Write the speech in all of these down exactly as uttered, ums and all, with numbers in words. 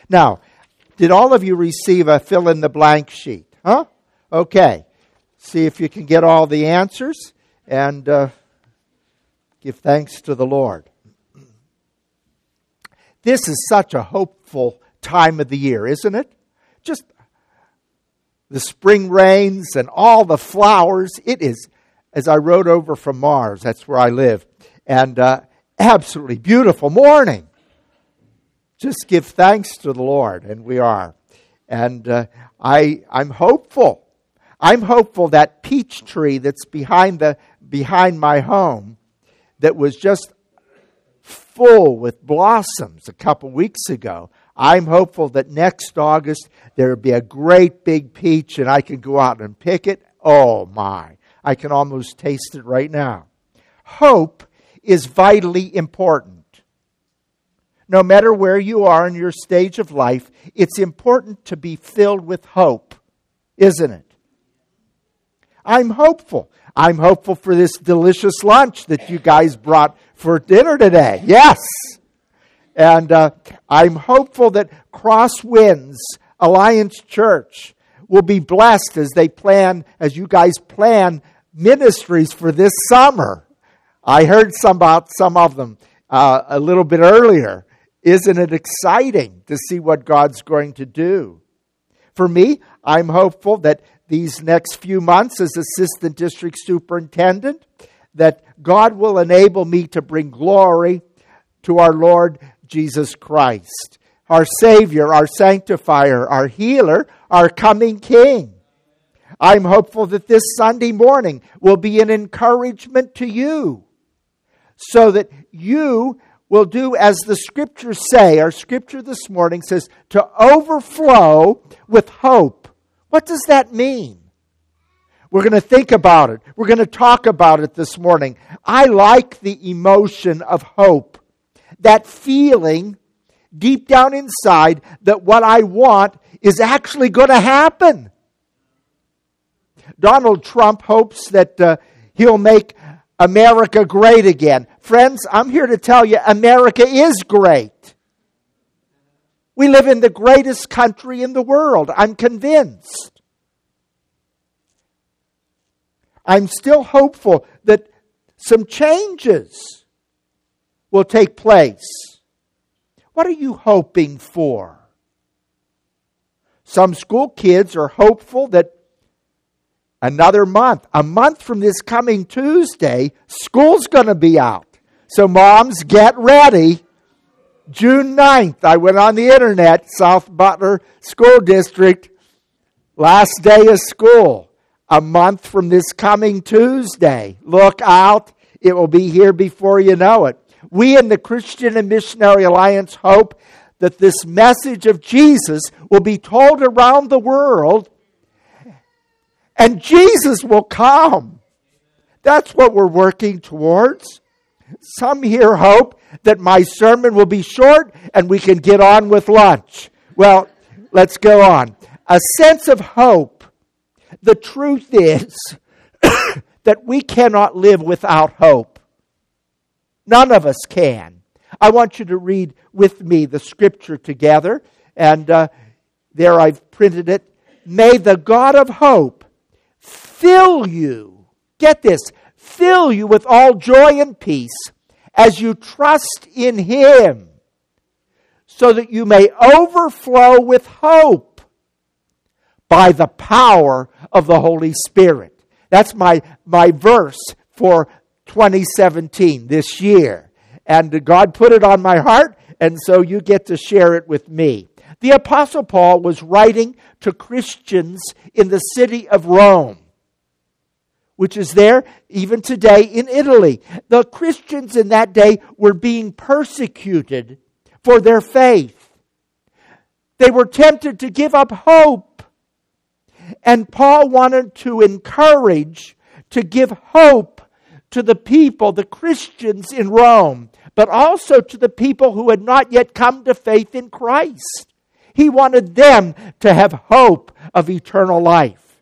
Now, did all of you receive a fill-in-the-blank sheet? Huh? Okay. See if you can get all the answers and uh, give thanks to the Lord. This is such a hopeful time of the year, isn't it? Just the spring rains and all the flowers. It is, as I rode over from Mars, that's where I live, and uh, absolutely beautiful morning. Just give thanks to the Lord, and we are. And uh, I, I'm hopeful. I'm hopeful that peach tree that's behind the behind my home, that was just full with blossoms a couple weeks ago. I'm hopeful that next August there will be a great big peach, and I can go out and pick it. Oh my! I can almost taste it right now. Hope is vitally important. No matter where you are in your stage of life, it's important to be filled with hope, isn't it? I'm hopeful. I'm hopeful for this delicious lunch that you guys brought for dinner today. Yes! And uh, I'm hopeful that Crosswinds Alliance Church will be blessed as they plan, as you guys plan ministries for this summer. I heard some about some of them uh, a little bit earlier. Isn't it exciting to see what God's going to do? For me, I'm hopeful that these next few months as Assistant District Superintendent, that God will enable me to bring glory to our Lord Jesus Christ, our Savior, our Sanctifier, our Healer, our coming King. I'm hopeful that this Sunday morning will be an encouragement to you, so that you will do as the Scriptures say. Our Scripture this morning says to overflow with hope. What does that mean? We're going to think about it. We're going to talk about it this morning. I like the emotion of hope. That feeling deep down inside that what I want is actually going to happen. Donald Trump hopes that uh, he'll make America great again. Friends, I'm here to tell you, America is great. We live in the greatest country in the world. I'm convinced. I'm still hopeful that some changes will take place. What are you hoping for? Some school kids are hopeful that another month, a month from this coming Tuesday, school's going to be out. So moms, get ready. June ninth, I went on the internet, South Butler School District, last day of school, a month from this coming Tuesday. Look out, it will be here before you know it. We in the Christian and Missionary Alliance hope that this message of Jesus will be told around the world, and Jesus will come. That's what we're working towards. Some here hope that my sermon will be short and we can get on with lunch. Well, let's go on. A sense of hope. The truth is that we cannot live without hope. None of us can. I want you to read with me the Scripture together. And uh, there I've printed it. May the God of hope fill you, get this, fill you with all joy and peace as you trust in Him, so that you may overflow with hope by the power of the Holy Spirit. That's my, my verse for twenty seventeen, this year. And God put it on my heart, and so you get to share it with me. The Apostle Paul was writing to Christians in the city of Rome, which is there even today in Italy. The Christians in that day were being persecuted for their faith. They were tempted to give up hope. And Paul wanted to encourage, to give hope to the people, the Christians in Rome, but also to the people who had not yet come to faith in Christ. He wanted them to have hope of eternal life.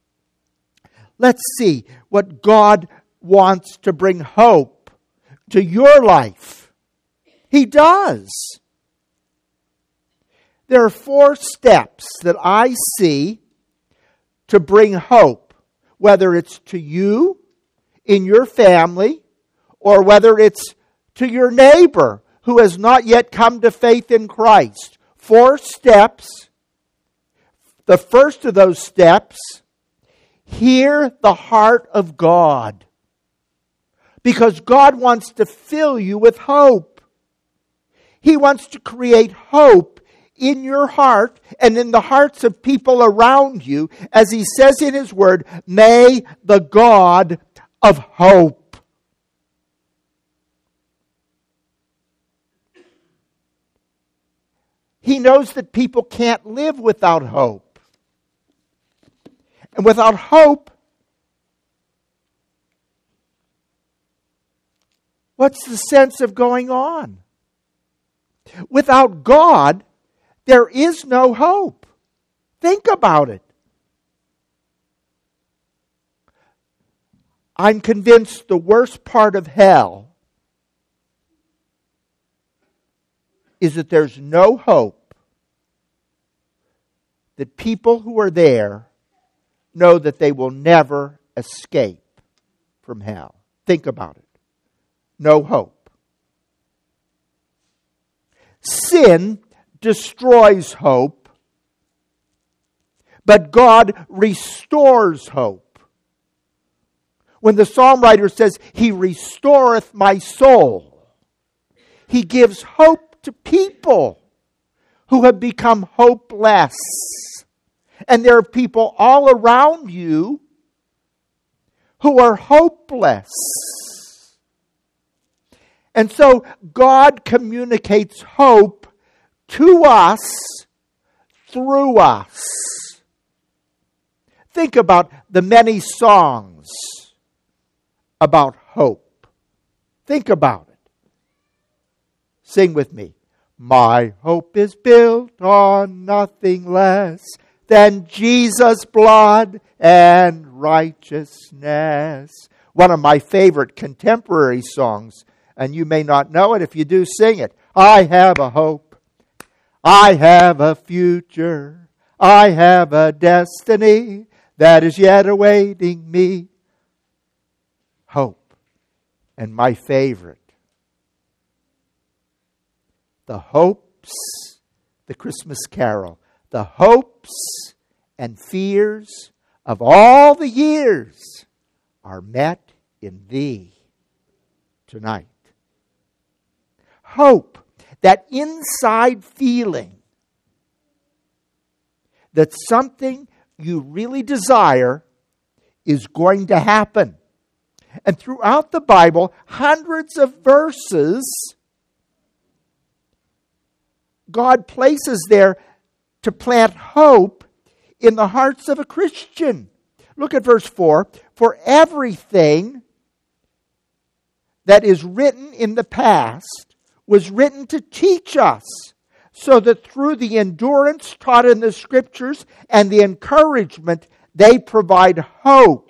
Let's see what God wants to bring hope to your life. He does. There are four steps that I see to bring hope, whether it's to you, in your family, or whether it's to your neighbor who has not yet come to faith in Christ. Four steps. The first of those steps, hear the heart of God. Because God wants to fill you with hope. He wants to create hope in your heart and in the hearts of people around you. As He says in His Word, may the God of hope. He knows that people can't live without hope. And without hope, what's the sense of going on? Without God, there is no hope. Think about it. I'm convinced the worst part of hell is that there's no hope. That people who are there know that they will never escape from hell. Think about it. No hope. Sin destroys hope, but God restores hope. When the psalm writer says, He restoreth my soul, He gives hope to people who have become hopeless. And there are people all around you who are hopeless. And so God communicates hope to us through us. Think about the many songs about hope. Think about it. Sing with me. My hope is built on nothing less than Jesus' blood and righteousness. One of my favorite contemporary songs, and you may not know it. If you do, sing it. I have a hope. I have a future. I have a destiny that is yet awaiting me. Hope. And my favorite, the hopes, the Christmas carol, the hopes and fears of all the years are met in Thee tonight. Hope, that inside feeling that something you really desire is going to happen. And throughout the Bible, hundreds of verses God places there to plant hope in the hearts of a Christian. Look at verse four. For everything that is written in the past was written to teach us, so that through the endurance taught in the Scriptures and the encouragement they provide hope.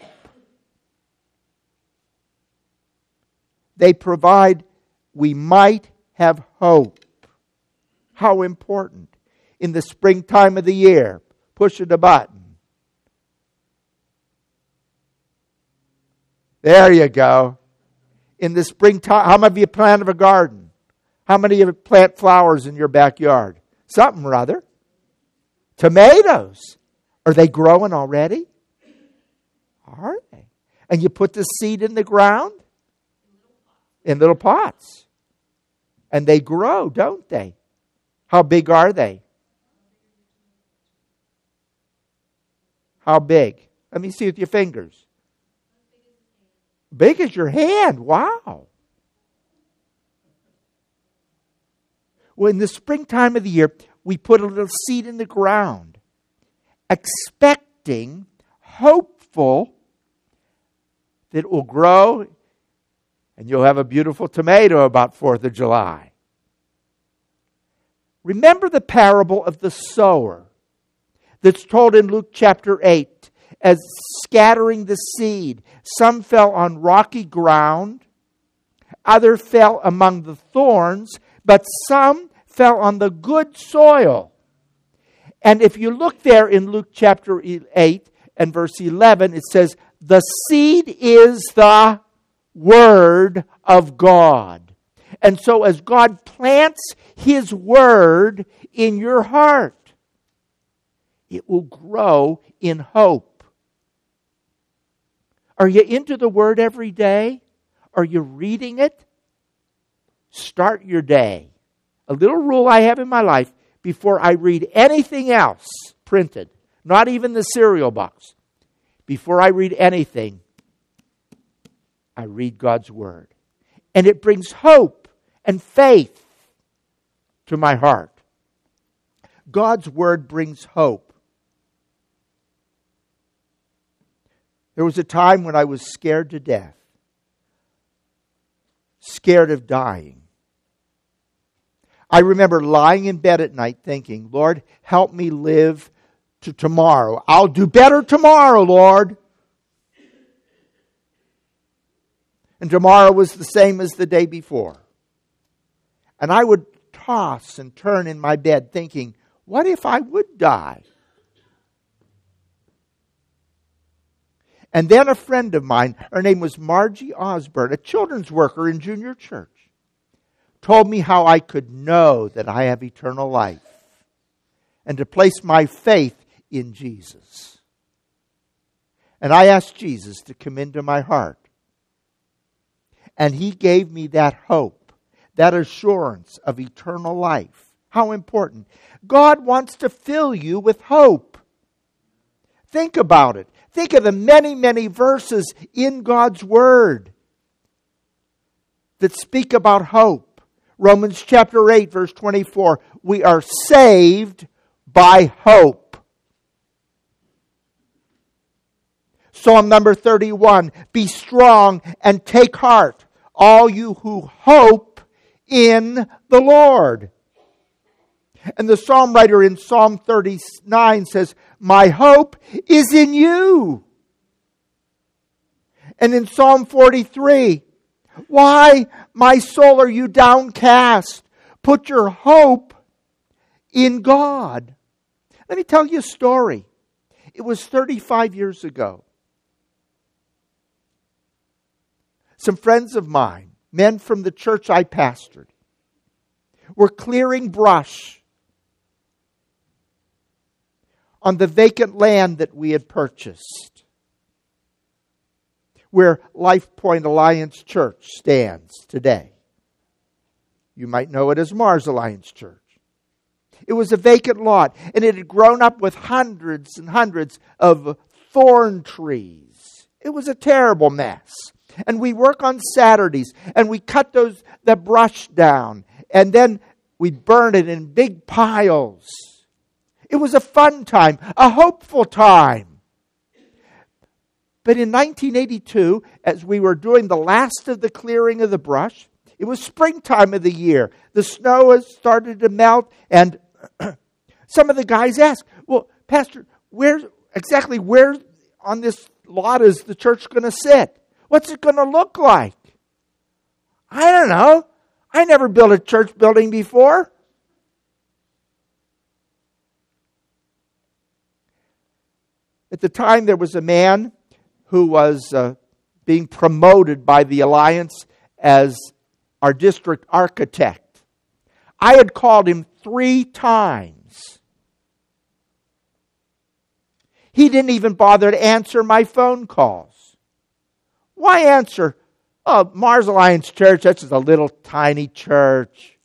They provide, we might have hope. How important. In the springtime of the year, pushing a button. There you go. In the springtime, how many of you planted a garden? How many of you plant flowers in your backyard? Something or other. Tomatoes. Are they growing already? Are they? And you put the seed in the ground? In little pots. And they grow, don't they? How big are they? How big? Let me see with your fingers. Big as your hand. Wow. Well, in the springtime of the year, we put a little seed in the ground, expecting, hopeful, that it will grow and you'll have a beautiful tomato about fourth of July. Remember the parable of the sower that's told in Luke chapter eight as scattering the seed. Some fell on rocky ground, other fell among the thorns, but some fell on the good soil. And if you look there in Luke chapter eight and verse eleven, it says, the seed is the Word of God. And so as God plants His Word in your heart, it will grow in hope. Are you into the Word every day? Are you reading it? Start your day. A little rule I have in my life: before I read anything else printed, not even the cereal box, before I read anything, I read God's Word. And it brings hope and faith to my heart. God's Word brings hope. There was a time when I was scared to death, scared of dying. I remember lying in bed at night thinking, Lord, help me live to tomorrow. I'll do better tomorrow, Lord. And tomorrow was the same as the day before. And I would toss and turn in my bed thinking, what if I would die? And then a friend of mine, her name was Margie Osborne, a children's worker in junior church, told me how I could know that I have eternal life and to place my faith in Jesus. And I asked Jesus to come into my heart. And He gave me that hope, that assurance of eternal life. How important. God wants to fill you with hope. Think about it. Think of the many, many verses in God's Word that speak about hope. Romans chapter eight, verse twenty-four, we are saved by hope. Psalm number thirty-one, be strong and take heart, all you who hope in the Lord. And the psalm writer in Psalm thirty-nine says, my hope is in you. And in Psalm forty-three, why, my soul, are you downcast? Put your hope in God. Let me tell you a story. It was thirty-five years ago. Some friends of mine, men from the church I pastored, were clearing brush on the vacant land that we had purchased, where Life Point Alliance Church stands today. You might know it as Mars Alliance Church. It was a vacant lot, and it had grown up with hundreds and hundreds of thorn trees. It was a terrible mess. And we work on Saturdays, and we cut those the brush down, and then we burn it in big piles. It was a fun time, a hopeful time. But in nineteen eighty-two, as we were doing the last of the clearing of the brush, it was springtime of the year. The snow has started to melt, and some of the guys asked, well, Pastor, where exactly where on this lot is the church going to sit? What's it going to look like? I don't know. I never built a church building before. At the time, there was a man who was uh, being promoted by the Alliance as our district architect. I had called him three times. He didn't even bother to answer my phone calls. Why answer? Oh, Mars Alliance Church, that's just a little tiny church.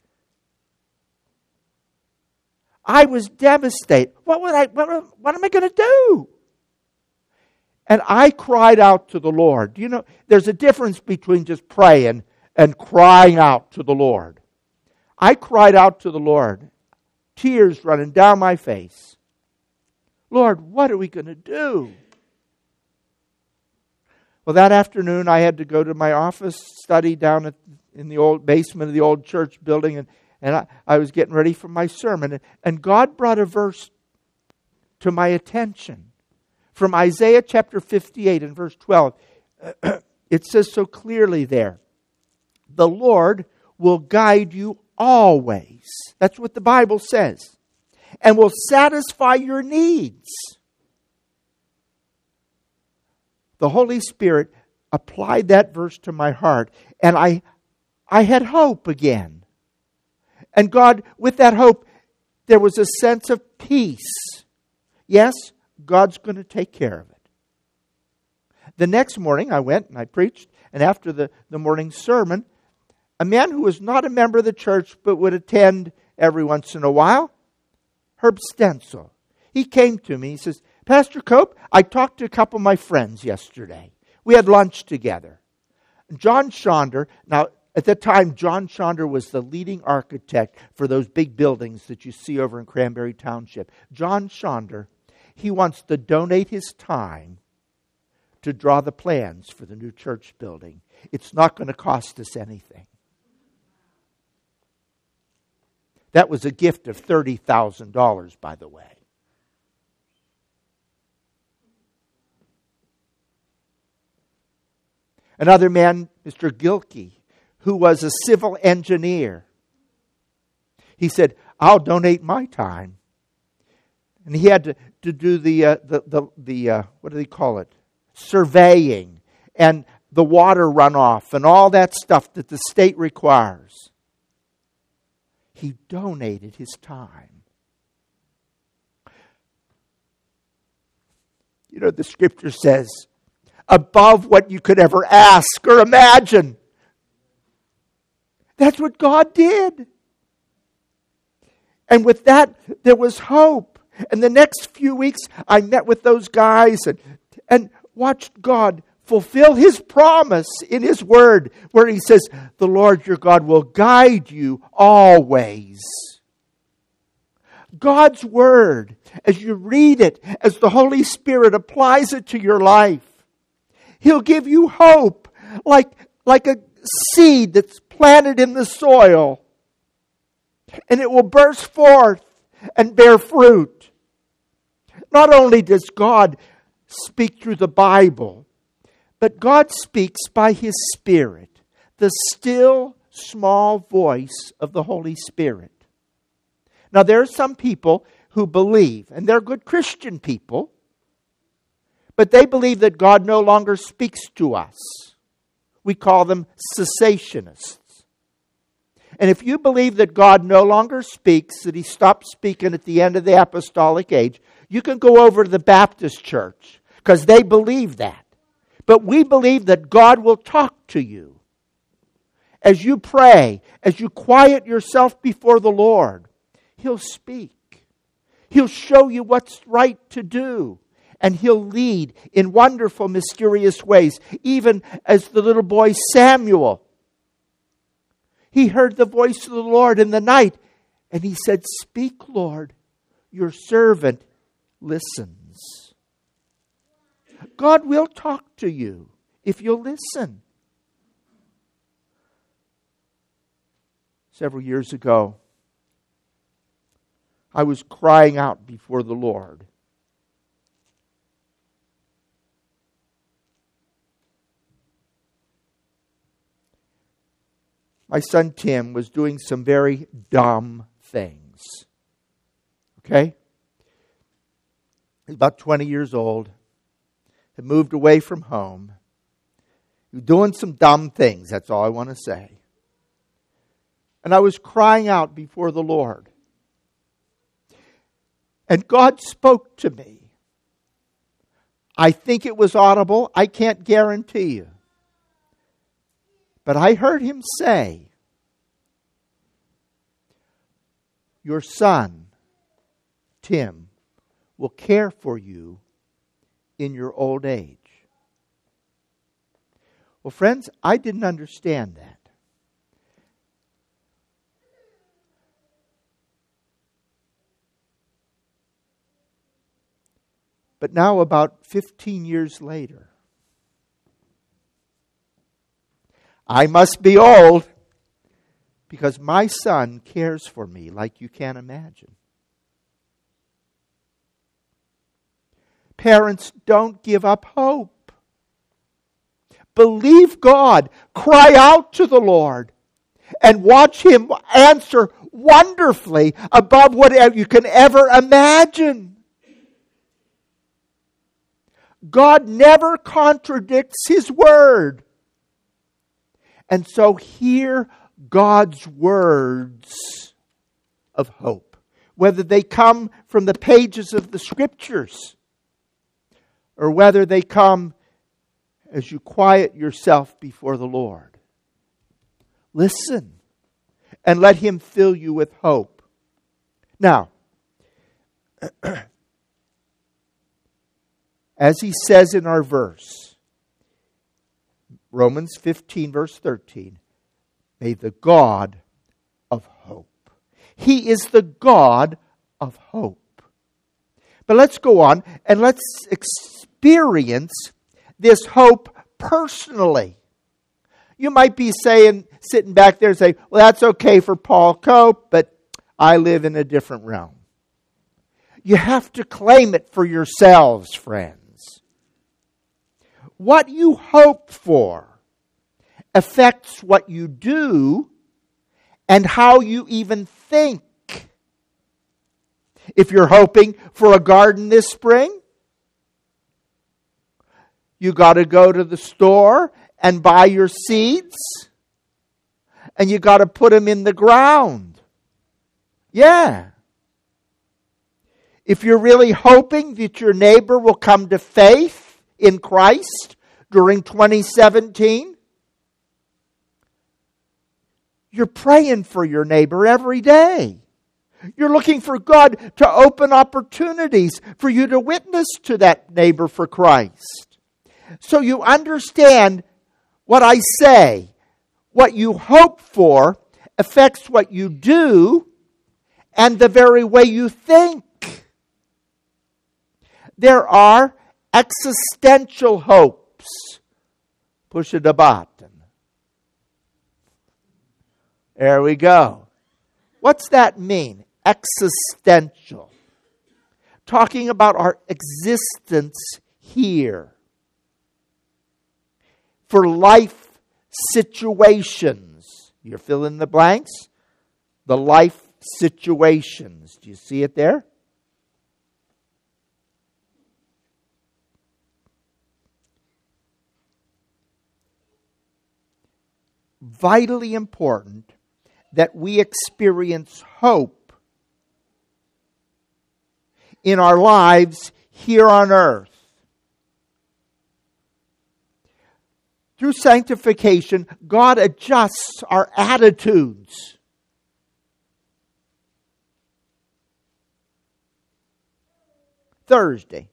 I was devastated. What would I? What, what am I going to do? And I cried out to the Lord. You know, there's a difference between just praying and crying out to the Lord. I cried out to the Lord, tears running down my face. Lord, what are we going to do? Well, that afternoon I had to go to my office, study down at, in the old basement of the old church building, and, and I, I was getting ready for my sermon. And, and God brought a verse to my attention. From Isaiah chapter fifty-eight and verse twelve, it says so clearly there, the Lord will guide you always. That's what the Bible says. and will satisfy your needs. The Holy Spirit applied that verse to my heart, and I, I had hope again. And God, with that hope, there was a sense of peace. Yes, God's going to take care of it. The next morning, I went and I preached, and after the, the morning sermon, a man who was not a member of the church but would attend every once in a while, Herb Stencil, he came to me. He says, Pastor Cope, I talked to a couple of my friends yesterday. We had lunch together. John Schonder, now at the time, John Schonder was the leading architect for those big buildings that you see over in Cranberry Township. John Schonder, he wants to donate his time to draw the plans for the new church building. It's not going to cost us anything. That was a gift of thirty thousand dollars, by the way. Another man, Mister Gilkey, who was a civil engineer. He said, I'll donate my time. And he had to, to do the, uh, the, the, the uh, what do they call it? Surveying and the water runoff and all that stuff that the state requires. He donated his time. You know, the scripture says, above what you could ever ask or imagine. That's what God did. And with that, there was hope. And the next few weeks, I met with those guys and, and watched God fulfill His promise in His Word, where He says, the Lord your God will guide you always. God's Word, as you read it, as the Holy Spirit applies it to your life, He'll give you hope, like, like a seed that's planted in the soil, and it will burst forth and bear fruit. Not only does God speak through the Bible, but God speaks by His Spirit, the still, small voice of the Holy Spirit. Now, there are some people who believe, and they're good Christian people, but they believe that God no longer speaks to us. We call them cessationists. And if you believe that God no longer speaks, that He stopped speaking at the end of the apostolic age, you can go over to the Baptist church, because they believe that. But we believe that God will talk to you. As you pray, as you quiet yourself before the Lord, He'll speak. He'll show you what's right to do. And He'll lead in wonderful, mysterious ways. Even as the little boy Samuel. He heard the voice of the Lord in the night. And he said, speak, Lord, your servant listens. God will talk to you if you'll listen. Several years ago, I was crying out before the Lord. My son Tim was doing some very dumb things. Okay? He's about twenty years old. Had moved away from home. He was doing some dumb things, that's all I want to say. And I was crying out before the Lord. And God spoke to me. I think it was audible. I can't guarantee you. But I heard Him say, your son, Tim, will care for you in your old age. Well, friends, I didn't understand that. But now, about fifteen years later, I must be old because my son cares for me like you can't imagine. Parents, don't give up hope. Believe God. Cry out to the Lord and watch Him answer wonderfully above whatever you can ever imagine. God never contradicts His Word. And so hear God's words of hope, whether they come from the pages of the Scriptures or whether they come as you quiet yourself before the Lord. Listen and let Him fill you with hope. Now, as He says in our verse, Romans fifteen, verse thirteen, may the God of hope. He is the God of hope. But let's go on and let's experience this hope personally. You might be saying, sitting back there and say, well, that's okay for Paul Cope, but I live in a different realm. You have to claim it for yourselves, friends. What you hope for affects what you do and how you even think. If you're hoping for a garden this spring, you got to go to the store and buy your seeds, and you got to put them in the ground. Yeah. If you're really hoping that your neighbor will come to faith in Christ during twenty seventeen, you're praying for your neighbor every day. You're looking for God to open opportunities for you to witness to that neighbor for Christ. So you understand what I say. What you hope for affects what you do and the very way you think. There are existential hopes. Push the button. There we go. What's that mean? Existential. Talking about our existence here. For life situations. You're filling the blanks? The life situations. Do you see it there? Vitally important that we experience hope in our lives here on earth. Through sanctification, God adjusts our attitudes. Thursday,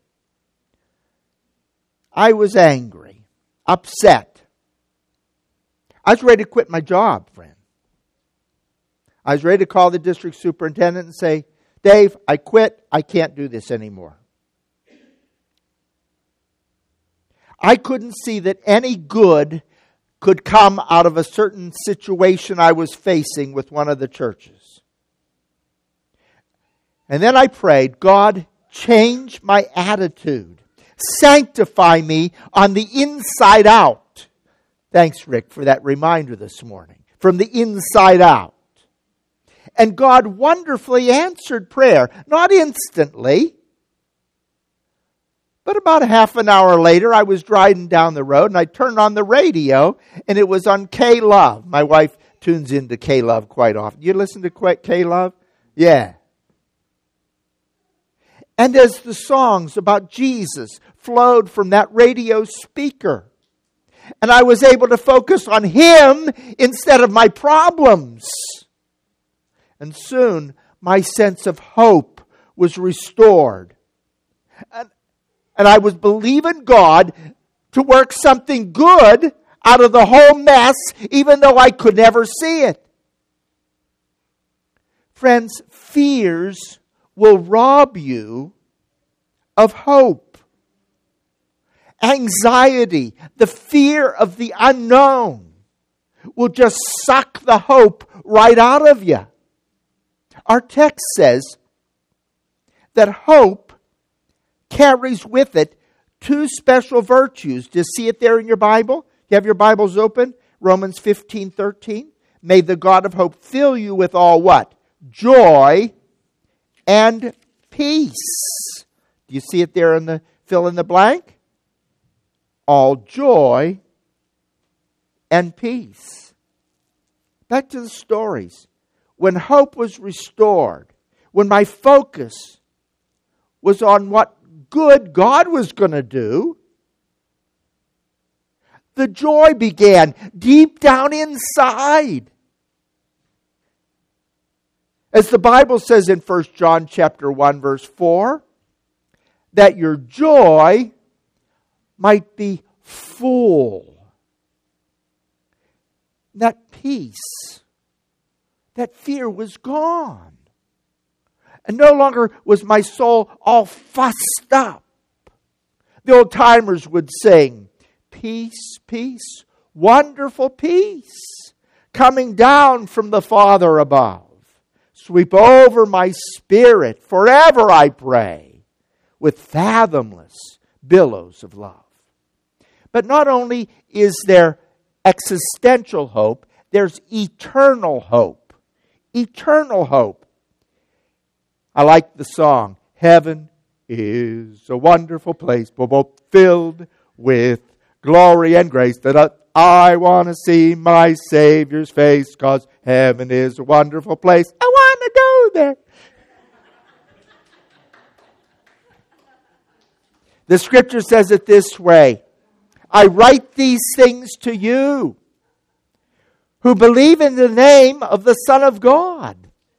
I was angry, upset. I was ready to quit my job, friend. I was ready to call the district superintendent and say, Dave, I quit. I can't do this anymore. I couldn't see that any good could come out of a certain situation I was facing with one of the churches. And then I prayed, God, change my attitude. Sanctify me on the inside out. Thanks, Rick, for that reminder this morning. From the inside out. And God wonderfully answered prayer. Not instantly. But about a half an hour later, I was driving down the road and I turned on the radio and it was on K-Love. My wife tunes into K-Love quite often. You listen to K-Love? Yeah. And as the songs about Jesus flowed from that radio speaker, and I was able to focus on Him instead of my problems. And soon, my sense of hope was restored. And, and I was believing God to work something good out of the whole mess, even though I could never see it. Friends, fears will rob you of hope. Anxiety, the fear of the unknown, will just suck the hope right out of you. Our text says that hope carries with it two special virtues. Do you see it there in your Bible? You have your Bibles open? Romans fifteen thirteen. May the God of hope fill you with all what? joy, and peace. Do you see it there in the fill in the blank? All joy and peace. Back to the stories. When hope was restored, when my focus was on what good God was going to do, the joy began deep down inside. As the Bible says in First John chapter one, verse four, that your joy might be full. That peace, that fear was gone. And no longer was my soul all fussed up. The old timers would sing, peace, peace, wonderful peace, coming down from the Father above. Sweep over my spirit forever, I pray, with fathomless billows of love. But not only is there existential hope, there's eternal hope. Eternal hope. I like the song, Heaven is a wonderful place, both filled with glory and grace, that I want to see my Savior's face, because heaven is a wonderful place. I want to go there. The scripture says it this way, I write these things to you who believe in the name of the Son of God,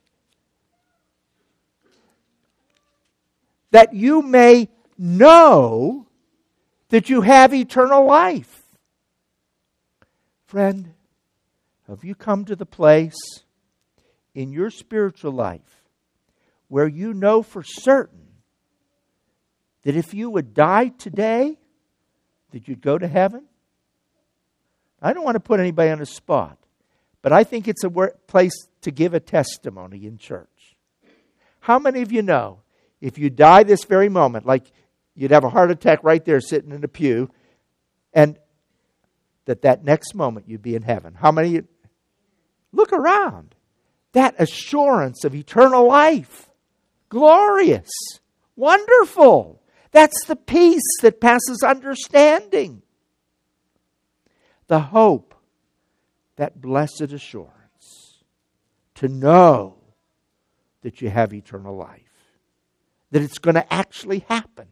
that you may know that you have eternal life. Friend, have you come to the place in your spiritual life where you know for certain that if you would die today, that you'd go to heaven? I don't want to put anybody on the spot, but I think it's a place to give a testimony in church. How many of you know, if you die this very moment, like you'd have a heart attack right there sitting in the pew, and that that next moment you'd be in heaven? How many? Look around. That assurance of eternal life. Glorious. Wonderful. That's the peace that passes understanding. The hope, that blessed assurance, to know that you have eternal life. That it's going to actually happen.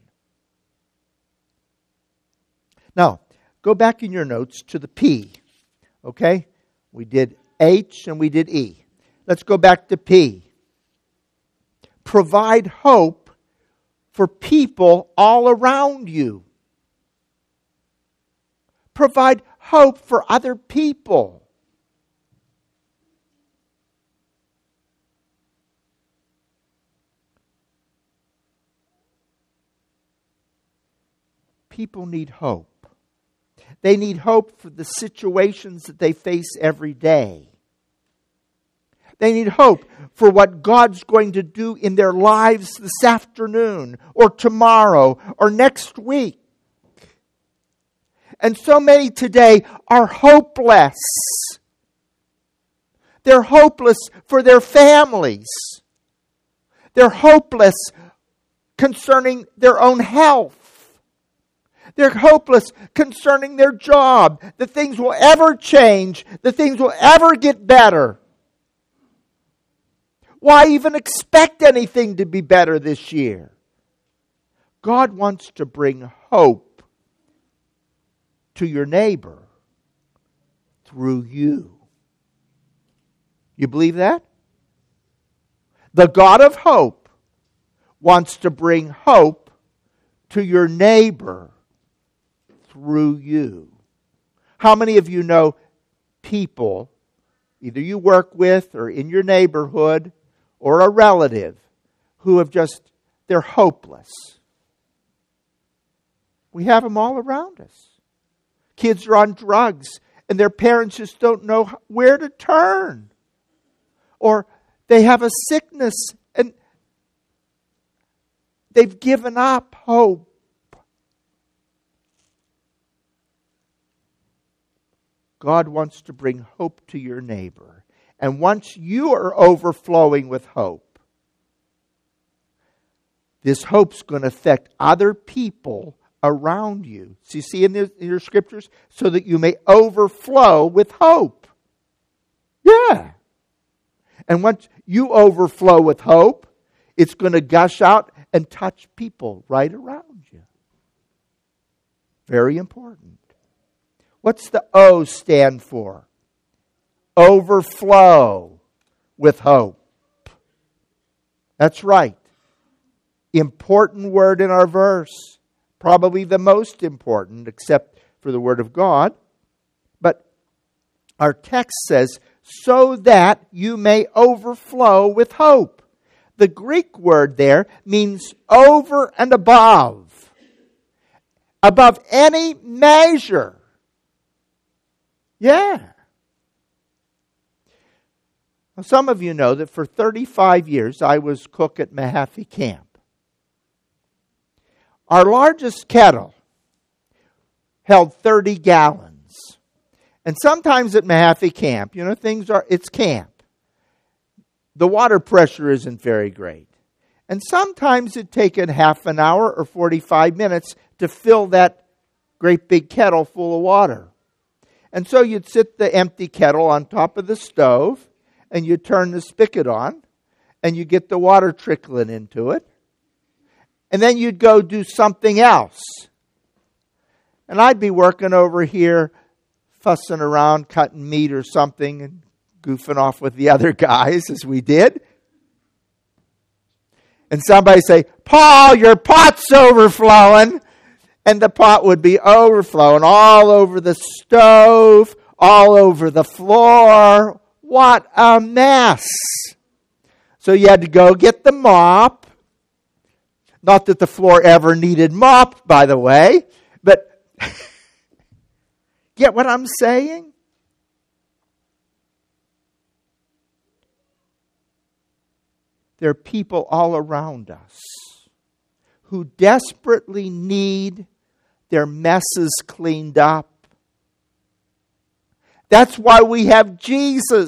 Now, go back in your notes to the P. Okay? We did H and we did E. Let's go back to P. Provide hope for people all around you. Provide hope for other people. People need hope. They need hope for the situations that they face every day. They need hope for what God's going to do in their lives this afternoon or tomorrow or next week. And so many today are hopeless. They're hopeless for their families. They're hopeless concerning their own health. They're hopeless concerning their job, that things will ever change, that things will ever get better. Why even expect anything to be better this year? God wants to bring hope to your neighbor through you. You believe that? The God of hope wants to bring hope to your neighbor through you. How many of you know people, either you work with or in your neighborhood or a relative, who have just, they're hopeless? We have them all around us. Kids are on drugs and their parents just don't know where to turn. Or they have a sickness and they've given up hope. God wants to bring hope to your neighbor. And once you are overflowing with hope, this hope's going to affect other people around you. So you see in, the, in your scriptures? So that you may overflow with hope. Yeah. And once you overflow with hope, it's going to gush out and touch people right around you. Very important. What's the O stand for? Overflow with hope. That's right. Important word in our verse. Probably the most important, except for the Word of God. But our text says, so that you may overflow with hope. The Greek word there means over and above. Above any measure. Yeah. Now, some of you know that for thirty-five years I was cook at Mahaffey Camp. Our largest kettle held thirty gallons. And sometimes at Mahaffey Camp, you know, things are, it's camp. The water pressure isn't very great. And sometimes it'd take a half an hour or forty-five minutes to fill that great big kettle full of water. And so you'd sit the empty kettle on top of the stove, and you'd turn the spigot on, and you get the water trickling into it. And then you'd go do something else. And I'd be working over here, fussing around, cutting meat or something, and goofing off with the other guys, as we did. And somebody say, Paul, your pot's overflowing. And the pot would be overflowing all over the stove, all over the floor. What a mess. So you had to go get the mop. Not that the floor ever needed mopped, by the way. But get what I'm saying? There are people all around us who desperately need their messes cleaned up. That's why we have Jesus.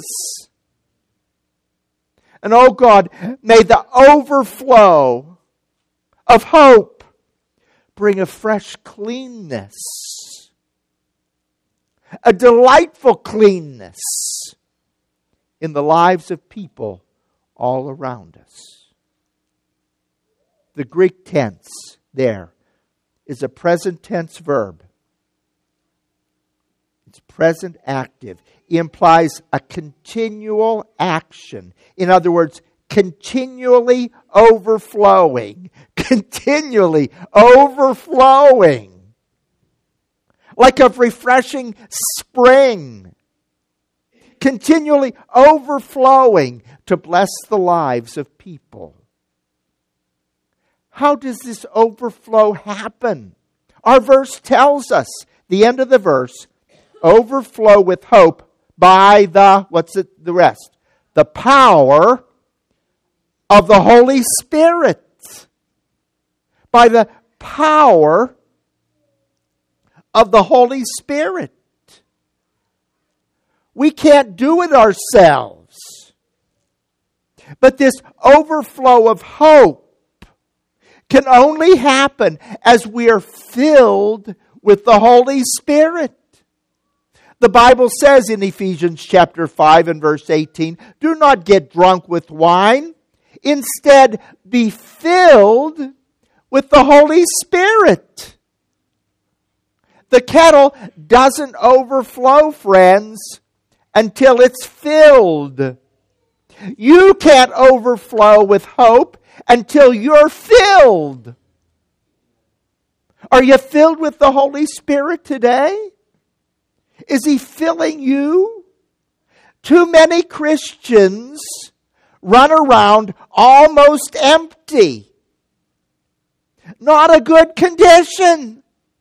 And oh God, may the overflow of hope bring a fresh cleanness, a delightful cleanness in the lives of people all around us. The Greek tense there is a present tense verb. It's present active. It implies a continual action. In other words, continually overflowing. Continually overflowing. Like a refreshing spring. Continually overflowing to bless the lives of people. How does this overflow happen? Our verse tells us, the end of the verse, overflow with hope by the, what's it, the rest? The power of the Holy Spirit. By the power of the Holy Spirit. We can't do it ourselves. But this overflow of hope can only happen as we are filled with the Holy Spirit. The Bible says in Ephesians chapter five and verse eighteen, do not get drunk with wine. Instead, be filled with the Holy Spirit. The kettle doesn't overflow, friends, until it's filled. You can't overflow with hope until you're filled. Are you filled with the Holy Spirit today? Is He filling you? Too many Christians run around almost empty. Not a good condition.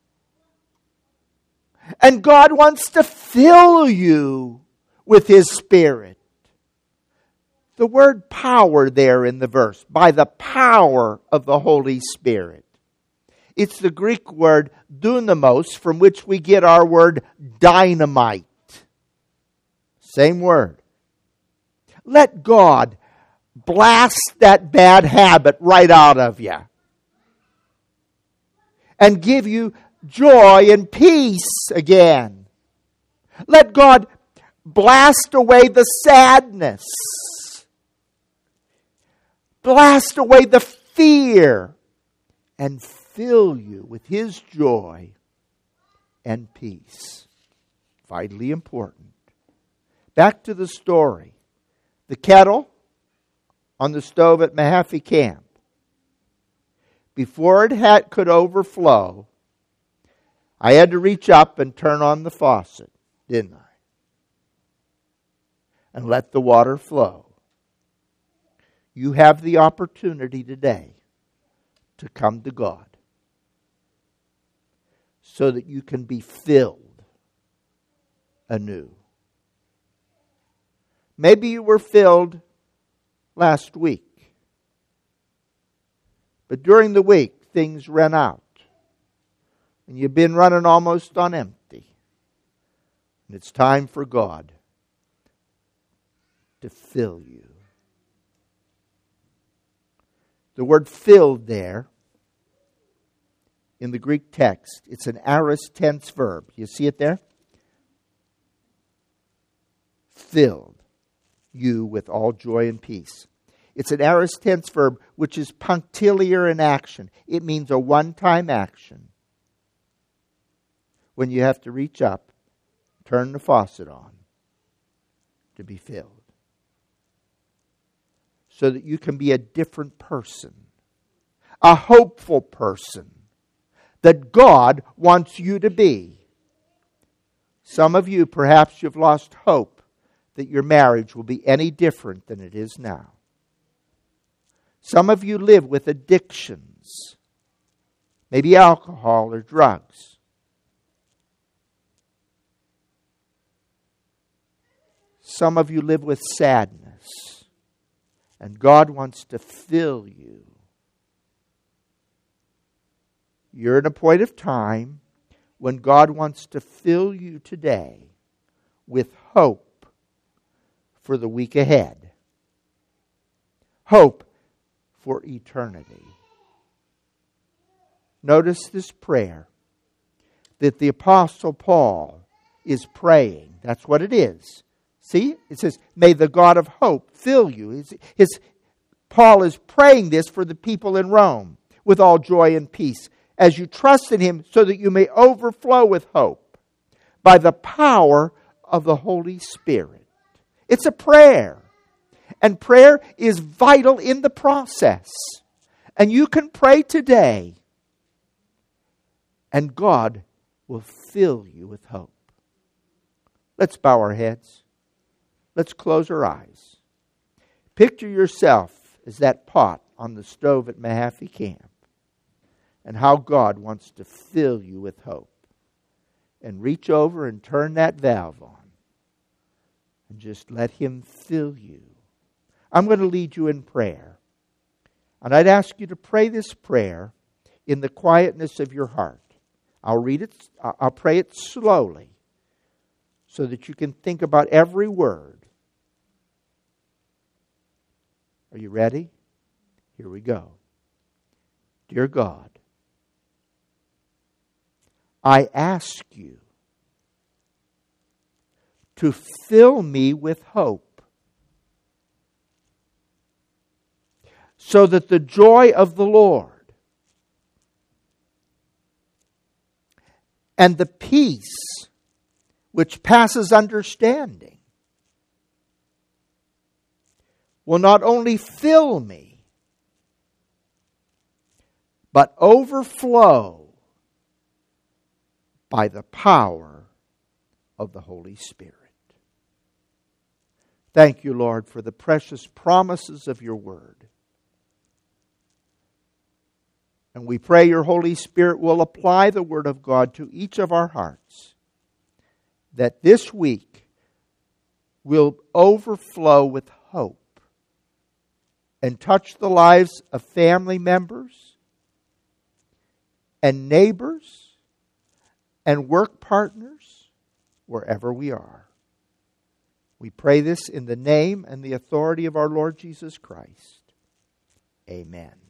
And God wants to fill you with His Spirit. The word power there in the verse, by the power of the Holy Spirit. It's the Greek word dunamos, from which we get our word dynamite. Same word. Let God blast that bad habit right out of you and give you joy and peace again. Let God blast away the sadness. Blast away the fear and fill you with His joy and peace. Vitally important. Back to the story. The kettle on the stove at Mahaffey Camp. Before it had, could overflow, I had to reach up and turn on the faucet, didn't I? And let the water flow. You have the opportunity today to come to God so that you can be filled anew. Maybe you were filled last week, but during the week things ran out and you've been running almost on empty. And it's time for God to fill you. The word filled there in the Greek text, it's an aorist tense verb. You see it there? Filled you with all joy and peace. It's an aorist tense verb which is punctiliar in action. It means a one-time action. When you have to reach up, turn the faucet on to be filled. So that you can be a different person. A hopeful person. That God wants you to be. Some of you, perhaps you've lost hope that your marriage will be any different than it is now. Some of you live with addictions. Maybe alcohol or drugs. Some of you live with sadness. And God wants to fill you. You're at a point of time when God wants to fill you today with hope for the week ahead. Hope for eternity. Notice this prayer that the Apostle Paul is praying. That's what it is. See? It says, may the God of hope fill you. His, his, Paul is praying this for the people in Rome with all joy and peace as you trust in Him so that you may overflow with hope by the power of the Holy Spirit. It's a prayer. And prayer is vital in the process. And you can pray today. And God will fill you with hope. Let's bow our heads. Let's close our eyes. Picture yourself as that pot on the stove at Mahaffey Camp. And how God wants to fill you with hope. And reach over and turn that valve on. And just let Him fill you. I'm going to lead you in prayer. And I'd ask you to pray this prayer in the quietness of your heart. I'll read it, I'll pray it slowly so that you can think about every word. Are you ready? Here we go. Dear God, I ask you to fill me with hope so that the joy of the Lord and the peace which passes understanding will not only fill me, but overflow by the power of the Holy Spirit. Thank you, Lord, for the precious promises of your word. And we pray your Holy Spirit will apply the word of God to each of our hearts, that this week will overflow with hope and touch the lives of family members and neighbors and work partners wherever we are. We pray this in the name and the authority of our Lord Jesus Christ. Amen.